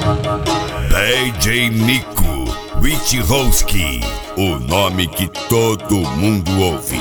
DJ Nico Witchowski, o nome que todo mundo ouve.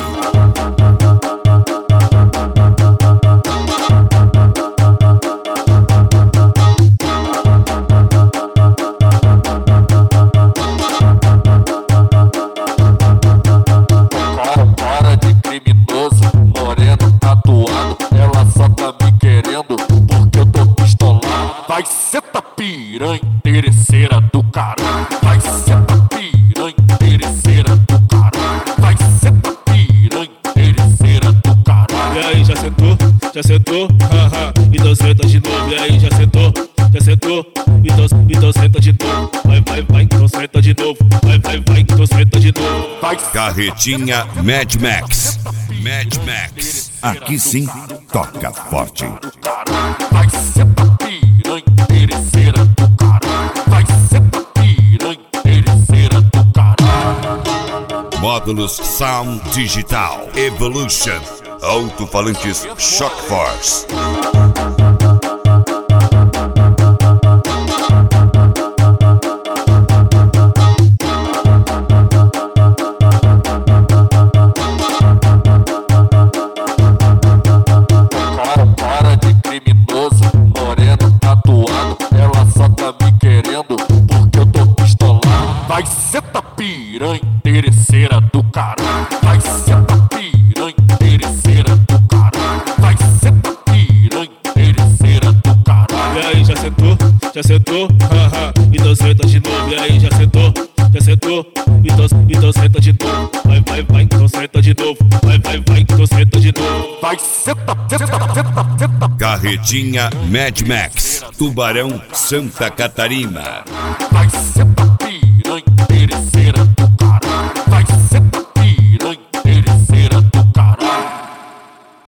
Cara de criminoso, moreno, tatuado, ela só tá me querendo porque eu tô pistolado. Vai cê tá piranha, interesseira do caralho. Vai cê tá piranha, interesseira do caralho. Vai cê tá piranha, interesseira do caralho. E aí, já sentou, haha, então senta de novo. E aí, já sentou, então senta de novo. Vai, então senta de novo. Vai, então senta de novo. Carretinha Mad Max. Aqui sim, toca forte. Vai cê tá piranha, interesseira do caralho. Vai cê tá piranha, interesseira do caralho. Módulos Sound Digital Evolution. Alto-falantes Shock Force. Cara de criminoso, moreno, tatuado, ela só tá me querendo porque eu tô pistolado. Vai cê tá piranha, interesseira do caralho. Vai cê tá piranha, interesseira do caralho. Vai cê tá piranha, interesseira do caralho. E aí, já sentou, haha, então senta de novo. E aí, já sentou, então senta de novo. Vai, então senta de novo. Vai, então senta de novo. Vai cê tá. Carretinha Mad Max, Tubarão, Santa Catarina. Vai